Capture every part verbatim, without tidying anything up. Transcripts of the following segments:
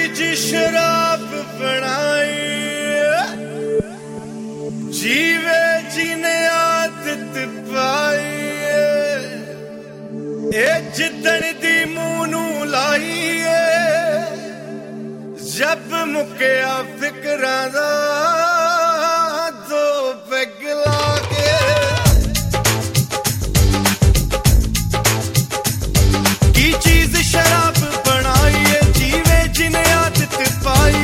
चीज शराब बनाई जीवे जीने आदत पाई ए जिदन दी मूंह नू लाई जब मुक्या फिकरां दा दो पैग ला के की चीज शराब बनाई जीवे जिने आदत पाई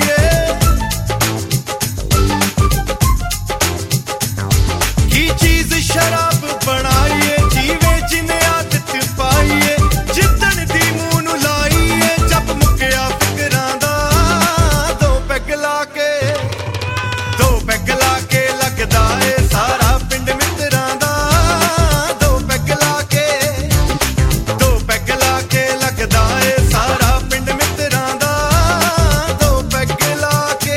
की चीज शराब बनाई जीवे जिने आदत पाई जिदन दी मूंह नू लाई जब मुक्या फिकरां दा दो पैग ला के दो पैग ला के लगदा ए सारा पिंड मित्तरां दा दो पैग ला के दो पैग ला के लगदा ए सारा पिंड मित्तरां दा दो पैग ला के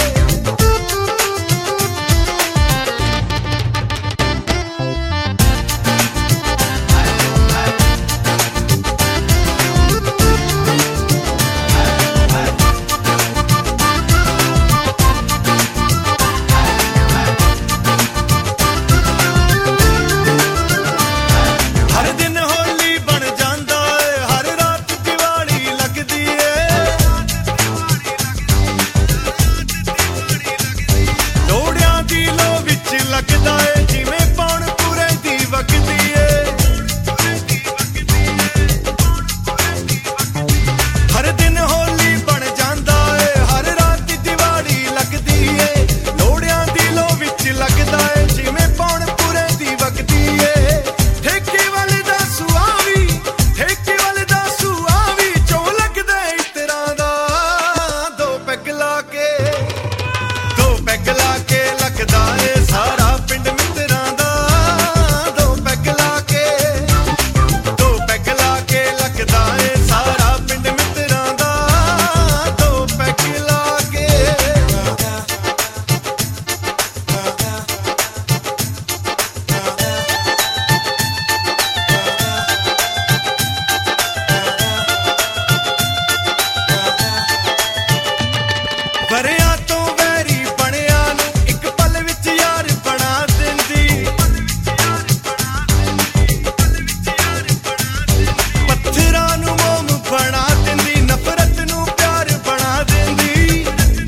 हर दिन होली बन जांदा ए हर रात दिवाली लगदी ए लोड़ियां दी लो विच लगदा ए जिवें पौण पूरे दी वगदी ए हर दिन होली बन जांदा ए हर रात दिवाली लगदी ए लोड़ियां दी लो विच लगदा ए जिवें पौण पूरे दी वगदी ए ठेके वाले दा सुआवी ठेके वाले दा सुआवी चो लगदा इतरां दा दो पैग ला के दो पैग ला के लगदा ए सारा पिंड मित्तरां दा दो पैग ला के दो पैग ला के लगदा ए सारा पिंड मित्तरां दा दो पैग ला के ਵਰਿਆਂ ਤੋਂ ਵੈਰੀ ਬਣਿਆ ਨੂੰ ਇੱਕ ਪਲ ਵਿੱਚ ਯਾਰ ਬਣਾ ਦਿੰਦੀ ਪੱਥਰਾਂ ਨੂੰ ਮੋਮ ਬਣਾ ਦਿੰਦੀ ਨਫ਼ਰਤ ਨੂੰ ਪਿਆਰ ਬਣਾ ਦਿੰਦੀ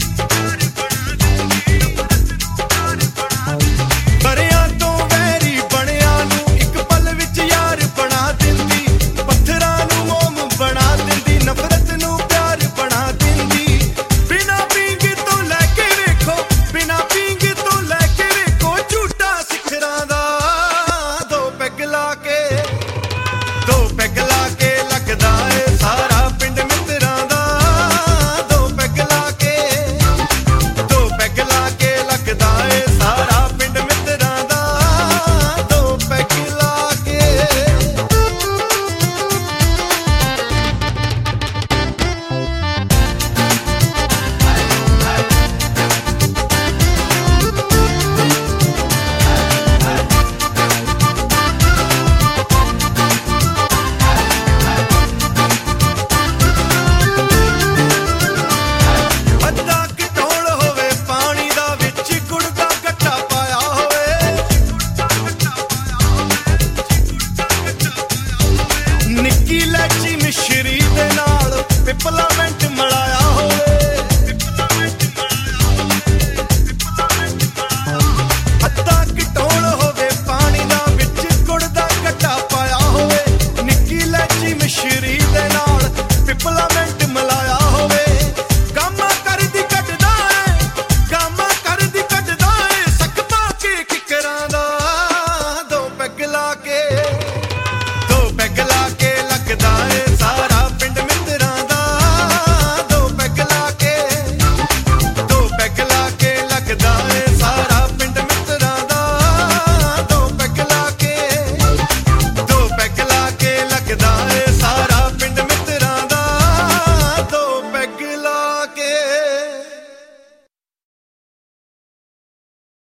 ਵਰਿਆਂ ਤੋਂ ਵੈਰੀ ਬਣਿਆ ਨੂੰ ਇੱਕ ਪਲ ਵਿੱਚ ਯਾਰ ਬਣਾ ਦਿੰਦੀ ਪੱਥਰਾਂ ਨੂੰ ਮੋਮ ਬਣਾ ਦਿੰਦੀ ਨਫ਼ਰਤ ਨੂੰ ਪਿਆਰ ਬਣਾ ਦਿੰਦੀ ਬਿਨਾ ਪੀਂਗ ਤੋਂ ਲੈ ਕੇ ਵੇਖੋ ਬਿਨਾ ਪੀਂਗ ਤੋਂ ਲੈ ਕੇ ਵੇਖੋ ਝੂਠਾ ਸਿਖਰਾਂ ਦਾ ਦੋ ਪੈਗ ਲਾ ਕੇ ਦੋ ਪੈਗ ਲਾ ਕੇ ਲੱਗਦਾ ਏ ਸਾਰਾ ਪਿੰਡ ਮਿੱਤਰਾਂ ਦਾ ਦੋ ਪੈਗ ਲਾ ਕੇ ਦੋ ਪੈਗ ਲਾ ਕੇ ਲੱਗਦਾ ਏ ਸਾਰਾ ਪਿੰਡ ਮਿੱਤਰਾਂ ਦਾ ਦੋ ਪੈਗ ਲਾ ਕੇ ਅੱਧਾ ਘਟੋਲ ਹੋਵੇ ਪਾਣੀ ਦਾ ਵਿੱਚ ਗੁੜ ਦਾ ਗੱਟਾ ਪਾਇਆ ਹੋਵੇ ਨਿੱਕੀ ਲੈਚੀ ਮਿਸ਼ਰੀ ਦੇ ਨਾਲ ਪਿਪਲਾ